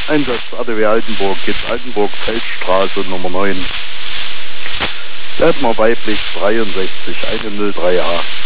Einsatz ADW Altenburg, geht Altenburg, Feldstraße Nummer 9. Bleib mal weiblich 63, 103a.